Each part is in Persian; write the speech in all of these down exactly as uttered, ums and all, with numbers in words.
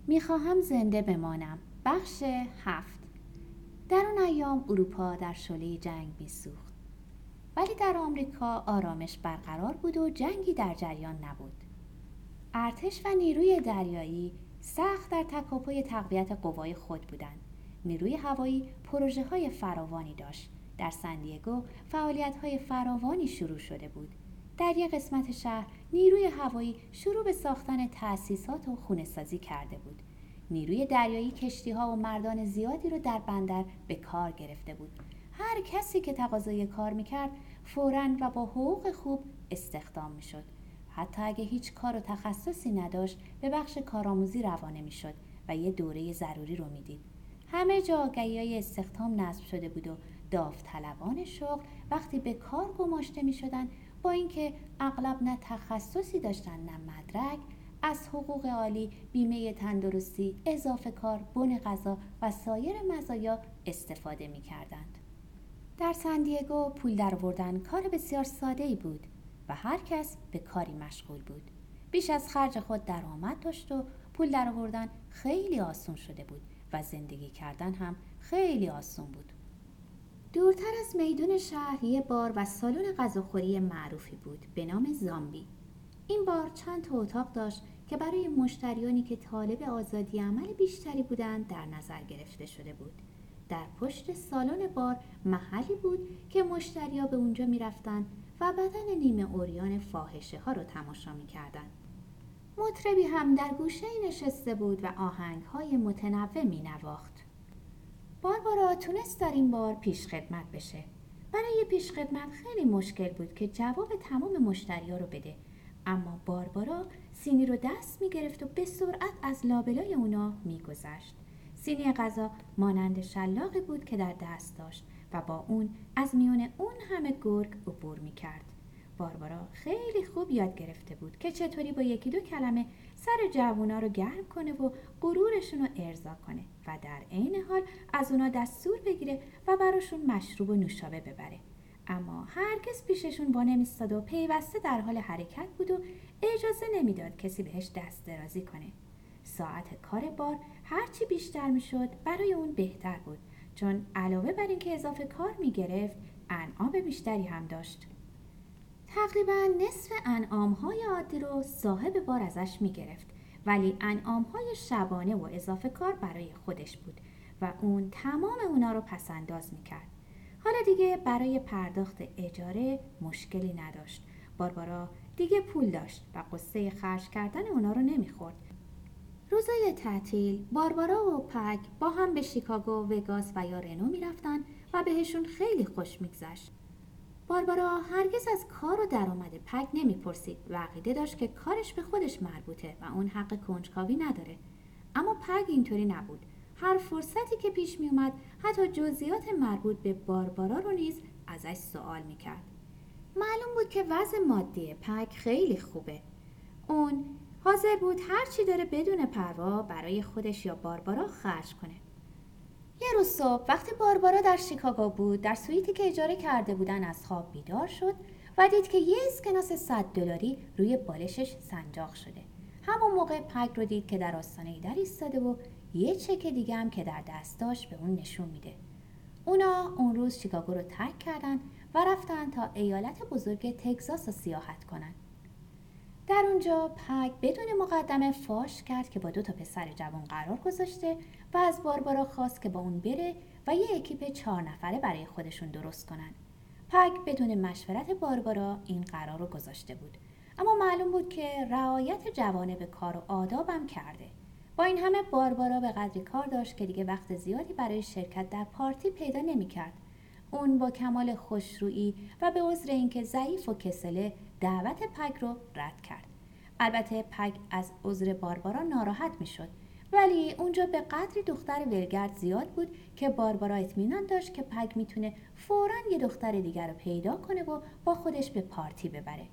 میخواهم زنده بمانم. بخش هفت. در اون ایام اروپا در شعله جنگ میسوخت، ولی در آمریکا آرامش برقرار بود و جنگی در جریان نبود. ارتش و نیروی دریایی سخت در تکاپوی تقویت قوای خود بودند. نیروی هوایی پروژه‌های فراوانی داشت. در سندیگو فعالیت‌های فراوانی شروع شده بود. در یک قسمت شهر نیروی هوایی شروع به ساختن تأسیسات و خونه‌سازی کرده بود. نیروی دریایی کشتی‌ها و مردان زیادی رو در بندر به کار گرفته بود. هر کسی که تقاضای کار می‌کرد فوراً و با حقوق خوب استخدام می‌شد. حتی اگه هیچ کار و تخصصی نداشت به بخش کارآموزی روانه می‌شد و یه دوره ضروری رو می‌دید. همه جا آگهی‌های استخدام نصب شده بود و داوطلبان شغل وقتی به کار گماشته می‌شدند، با اینکه اغلب نه تخصصی داشتن نه مدرک، از حقوق عالی، بیمه تندرستی، اضافه کار، بن غذا و سایر مزایا استفاده می‌کردند. در سندیگو پول درآوردن کار بسیار ساده‌ای بود و هر کس به کاری مشغول بود. بیش از خرج خود درآمد داشت و پول درآوردن خیلی آسون شده بود و زندگی کردن هم خیلی آسون بود. دورتر از میدون شهر یه بار و سالن غذاخوری معروفی بود به نام زامبی. این بار چند تا اتاق داشت که برای مشتریانی که طالب آزادی عمل بیشتری بودند در نظر گرفته شده بود. در پشت سالن بار محلی بود که مشتریا به اونجا میرفتن و بدن نیمه عریان فاحشه ها رو تماشا میکردن. مطربی هم در گوشه نشسته بود و آهنگ های متنوع مینواخت. باربارا تونست در این بار پیش خدمت بشه. برای پیش خدمت خیلی مشکل بود که جواب تمام مشتریا رو بده، اما باربارا سینی رو دست میگرفت و به سرعت از لابلای اونا میگذشت. سینی غذا مانند شلاقی بود که در دست داشت و با اون از میون اون همه گرگ عبور میکرد. باربارا خیلی خوب یاد گرفته بود که چطوری با یکی دو کلمه سر جوونا رو گرم کنه و غرورشون رو ارضا کنه و در عین حال از اونا دستور بگیره و براشون مشروب و نوشابه ببره. اما هرگز پیششون با نمیستاد و پیوسته در حال حرکت بود و اجازه نمیداد کسی بهش دست درازی کنه. ساعت کار بار هرچی بیشتر میشد برای اون بهتر بود، چون علاوه بر اینکه اضافه کار میگرفت انعام بیشتری هم داشت. تقریبا نصف انعام‌های عادی رو صاحب بار ازش میگرفت، ولی انعام‌های شبانه و اضافه کار برای خودش بود و اون تمام اونا رو پسنداز میکرد. حالا دیگه برای پرداخت اجاره مشکلی نداشت. باربارا دیگه پول داشت و قصه خرج کردن اونا رو نمیخورد. روزای تعطیل باربارا و پگ با هم به شیکاگو، وگاس و یا رنو میرفتن و بهشون خیلی خوش میگذشت. باربارا هرگز از کار و درآمد پگ نمیپرسید و عقیده داشت که کارش به خودش مربوطه و اون حق کنجکاوی نداره. اما پگ اینطوری نبود. هر فرصتی که پیش می اومد حتی جزئیات مربوط به باربارا رو نیز ازش سوال میکرد. معلوم بود که وضع مادی پگ خیلی خوبه. اون حاضر بود هر چی داره بدون پروا برای خودش یا باربارا خرج کنه. یه روز صبح وقتی باربارا در شیکاگو بود، در سویتی که اجاره کرده بودن از خواب بیدار شد و دید که یه اسکناس صد دلاری روی بالشش سنجاق شده. همون موقع پگ رو دید که در آستانه در ایستاده و یه چک دیگه هم که در دست داشت به اون نشون میده. اونا اون روز شیکاگو رو ترک کردن و رفتن تا ایالت بزرگ تگزاس رو سیاحت کنن. در اونجا پگ بدون مقدمه فاش کرد که با دو تا پسر جوان قرار گذاشته و از باربارا خواست که با اون بره و یه اکیپ چهار نفره برای خودشون درست کنن. پگ بدون مشورت باربارا این قرار رو گذاشته بود، اما معلوم بود که رعایت جوانب کار و آدابم کرده. با این همه باربارا به قدری کار داشت که دیگه وقت زیادی برای شرکت در پارتی پیدا نمی‌کرد. اون با کمال خوشرویی و به عذر اینکه ضعیف و کسله دعوت پگ رو رد کرد. البته پگ از عذر باربارا ناراحت میشد، ولی اونجا به قدری دختر ولگرد زیاد بود که باربارا اطمینان داشت که پگ میتونه فوراً یه دختر دیگر رو پیدا کنه و با خودش به پارتی ببره.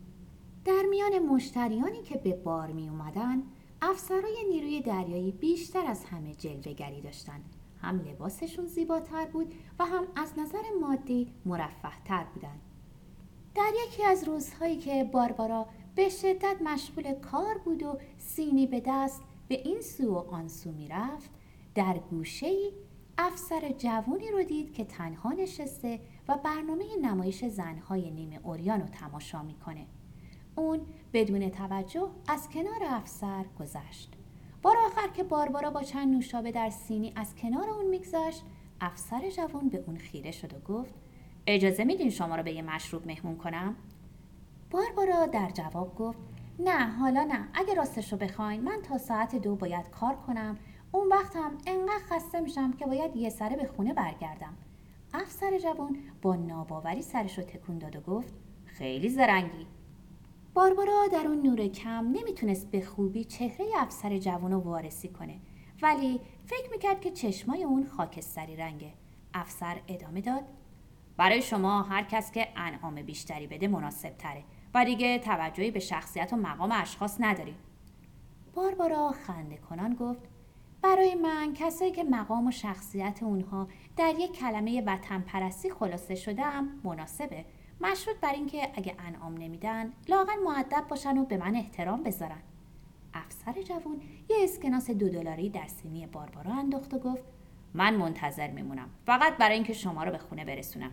در میان مشتریانی که به بار می اومدن، افسرای نیروی دریایی بیشتر از همه جلوه‌گری داشتن. هم لباسشون زیباتر بود و هم از نظر مادی مرفه‌تر بودن. در یکی از روزهایی که باربارا به شدت مشغول کار بود و سینی به دست، به این سو و آن سو میرفت، در گوشه‌ای افسر جوانی رو دید که تنها نشسته و برنامه نمایش زنهای نیمه عریان رو تماشا میکنه. اون بدون توجه از کنار افسر گذشت. بار آخر که باربارا با چند نوشابه در سینی از کنار اون میگذشت، افسر جوان به اون خیره شد و گفت: اجازه میدین شما رو به یه مشروب مهمون کنم؟ باربارا در جواب گفت: نه حالا نه، اگه راستش رو بخواین من تا ساعت دو باید کار کنم، اون وقتم انقدر خسته میشم که باید یه سره به خونه برگردم. افسر جوان با ناباوری سرش رو تکون داد و گفت: خیلی زرنگی. باربارا در اون نور کم نمیتونست به خوبی چهره افسر جوان رو وارسی کنه، ولی فکر میکرد که چشمای اون خاکستری رنگه. افسر ادامه داد: برای شما هر کس که انعام بیشتری بده مناسب تره و دیگه توجهی به شخصیت و مقام اشخاص نداری. باربارا خنده کنان گفت: برای من کسایی که مقام و شخصیت اونها در یک کلمه وطن پرستی خلاصه شده هم مناسبه، مشروط بر این که اگه انعام نمیدن لااقل مؤدب باشن و به من احترام بذارن. افسر جوان یه اسکناس دو دلاری در سینی باربارا انداخت و گفت: من منتظر میمونم، فقط برای اینکه شما رو به خونه برسونم.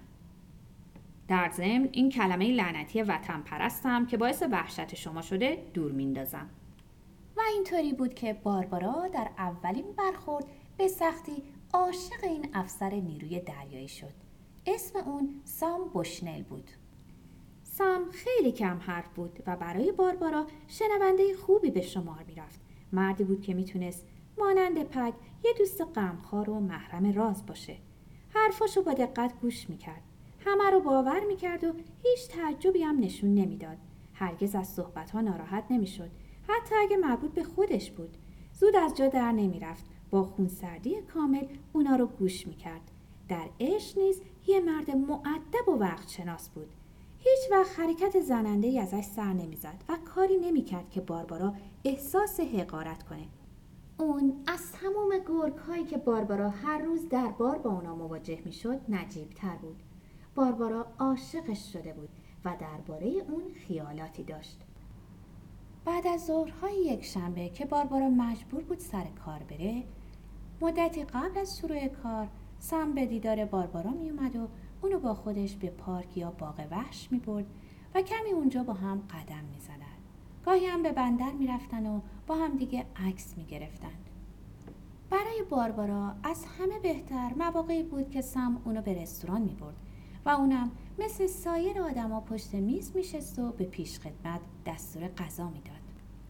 در ضمن این کلمه لعنتی وطن پرستم که باعث وحشت شما شده دور میندازم. و اینطوری بود که باربارا در اولین برخورد به سختی عاشق این افسر نیروی دریایی شد. اسم اون سام بوشنل بود. سام خیلی کم حرف بود و برای باربارا شنونده خوبی به شمار میرفت. مردی بود که میتونست مانند پگ یه دوست غمخوار و محرم راز باشه. حرفاشو با دقت گوش میکرد. همه رو باور میکرد و هیچ تعجبی هم نشون نمیداد. هرگز از صحبتها ناراحت نمیشد، حتی اگه مربوط به خودش بود. زود از جا در نمیرفت. با خونسردی کامل اونا رو گوش میکرد. در عشق نیز یه مرد مؤدب و وقت شناس بود. هیچ وقت حرکت زننده‌ای ازش سر نمیزد و کاری نمیکرد که باربارا احساس حقارت کنه. اون از تمام گرگ‌هایی که باربارا هر روز در بار با اونا مواجه میشد نجیب‌تر بود. باربارا عاشقش شده بود و درباره اون خیالاتی داشت. بعد از ظهرهای یک شنبه که باربارا مجبور بود سر کار بره، مدتی قبل از شروع کار سام به دیدار باربارا می اومد و اونو با خودش به پارک یا باغ وحش می برد و کمی اونجا با هم قدم می زدن. گاهی هم به بندر می رفتن و با هم دیگه عکس می گرفتن. برای باربارا از همه بهتر مواقعی بود که سام اونو به رستوران می برد و اونم مثل سایر آدما پشت میز می شست و به پیش خدمت دستور غذا می داد.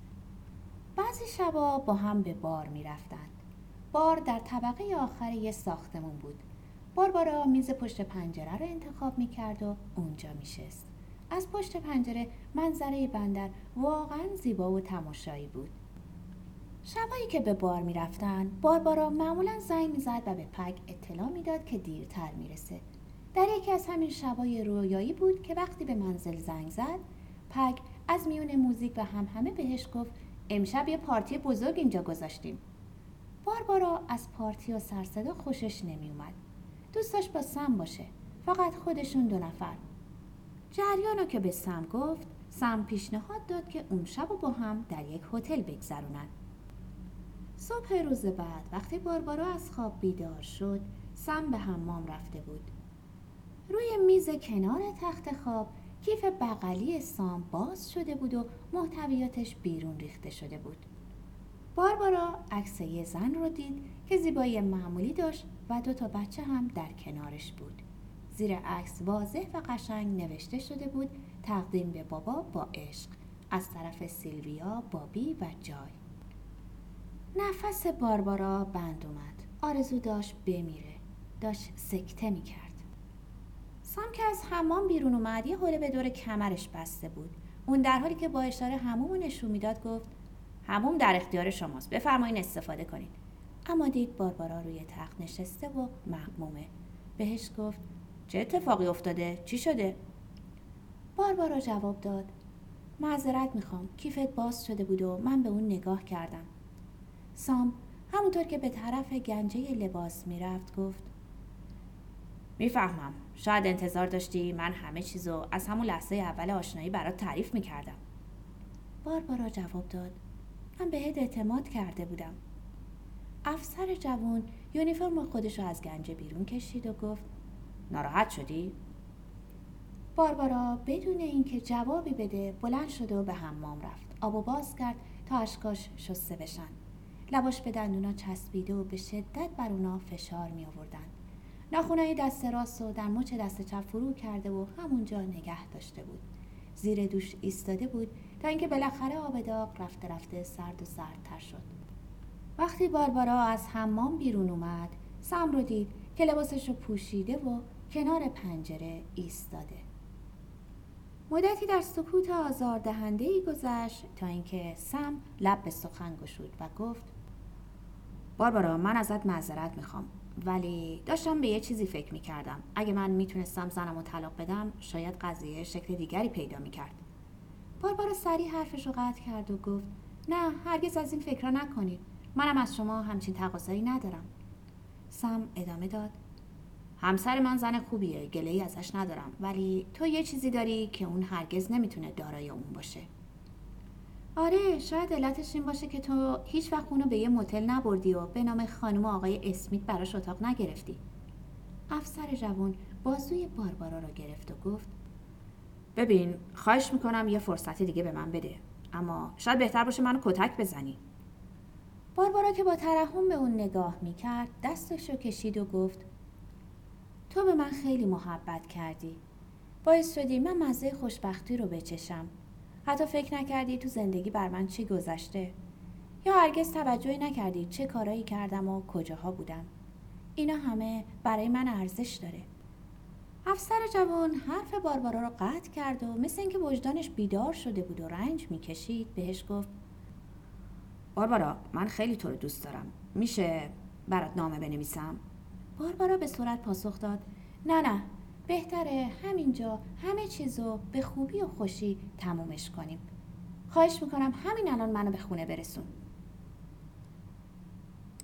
بعضی شبا با هم به بار می رفتن. بار در طبقه آخر یه ساختمون بود. باربارا میز پشت پنجره رو انتخاب می کرد و اونجا می شست. از پشت پنجره منظره بندر واقعا زیبا و تماشایی بود. شبایی که به بار می رفتن، باربارا معمولا زنگ می زد و به پگ اطلاع می داد که دیرتر می رسه. در یکی از همین شبای رویایی بود که وقتی به منزل زنگ زد، پگ از میون موزیک و همهمه بهش گفت: امشب یه پارتی بزرگ اینجا گذاشتیم. باربارا از پارتی و سرصدا خوشش نمی اومد. دوست داشت با سم باشه، فقط خودشون دو نفر. جریانو که به سم گفت، سم پیشنهاد داد که اون شب با هم در یک هتل بگذرونن. صبح روز بعد وقتی باربارا از خواب بیدار شد، سم به حمام رفته بود. روی میز کنار تخت خواب کیف بغلی سام باز شده بود و محتویاتش بیرون ریخته شده بود. باربارا عکس یه زن رو دید که زیبایی معمولی داشت و دو تا بچه هم در کنارش بود. زیر عکس واضح و قشنگ نوشته شده بود: تقدیم به بابا با عشق، از طرف سیلویا، بابی و جای. نفس باربارا بند اومد. آرزو داشت بمیره. داشت سکته میکرد. سام که از حمام بیرون اومد یه حوله به دور کمرش بسته بود. اون در حالی که با اشاره حمومو نشون میداد گفت: حموم در اختیار شماست، بفرمایید استفاده کنید. اما دید باربارا روی تخت نشسته و مغمومه. بهش گفت: چه اتفاقی افتاده؟ چی شده؟ باربارا جواب داد: معذرت میخوام، کیفت باز شده بود و من به اون نگاه کردم. سام همونطور که به طرف گنجه لباس میرفت گفت: میفهمم، شاید انتظار داشتی من همه چیزو از همون لحظه اول آشنایی برات تعریف میکردم. باربارا جواب داد: من بهت اعتماد کرده بودم. افسر جوان یونیفرم خودش رو از گنجه بیرون کشید و گفت ناراحت شدی؟ باربارا بدون اینکه جوابی بده بلند شد و به حمام رفت. آبو باز کرد تا اشکاش شسته بشن. لباش به دندونا چسبیده و به شدت بر اونا فشار می آوردن. ناخنای دست راست و در مچ دست چپ فرو کرده و همونجا نگه داشته بود. زیر دوش ایستاده بود تا اینکه بالاخره آب داغ رفته رفته سرد و سردتر شد. وقتی باربارا از حمام بیرون اومد، سم رو دید که لباسش رو پوشیده و کنار پنجره ایستاده. مدتی در سکوت آزاردهنده‌ای گذشت تا اینکه سم لب به سخن گشود و گفت باربارا، من ازت معذرت میخوام، ولی داشتم به یه چیزی فکر میکردم. اگه من میتونستم زنم رو طلاق بدم شاید قضیه شکل دیگری پیدا میکرد. باربارا سریع حرفش رو قطع کرد و گفت نه، هرگز از این فکر را نکنید. منم از شما همچین تقاضایی ندارم. سم ادامه داد همسر من زن خوبیه، گله‌ای ازش ندارم، ولی تو یه چیزی داری که اون هرگز نمیتونه دارای اون باشه. آره، شاید علتش این باشه که تو هیچ وقت اونو به یه موتل نبردی و به نام خانم آقای اسمیت براش اتاق نگرفتی. افسر جوان بازوی باربارا را گرفت و گفت ببین، خواهش میکنم یه فرصت دیگه به من بده، اما شاید بهتر باشه منو کتک بزنی. باربارا که با ترحم به اون نگاه میکرد دستش رو کشید و گفت تو به من خیلی محبت کردی. باعث شدی من مزه خوشبختی رو بچشم. حتی فکر نکردی تو زندگی بر من چی گذشته. یا هرگز توجهی نکردی چه کارایی کردم و کجاها بودم. اینا همه برای من ارزش داره. افسر جوان حرف باربارا رو قطع کرد و مثل اینکه وجدانش بیدار شده بود و رنج میکشید بهش گفت باربارا، من خیلی تو رو دوست دارم. میشه برات نامه بنویسم؟ باربارا به سرعت پاسخ داد نه نه، بهتره همینجا همه چیزو به خوبی و خوشی تمومش کنیم. خواهش میکنم همین الان منو به خونه برسون.